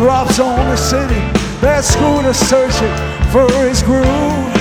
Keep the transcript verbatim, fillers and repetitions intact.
drops on the city. That scooter searching for his groove.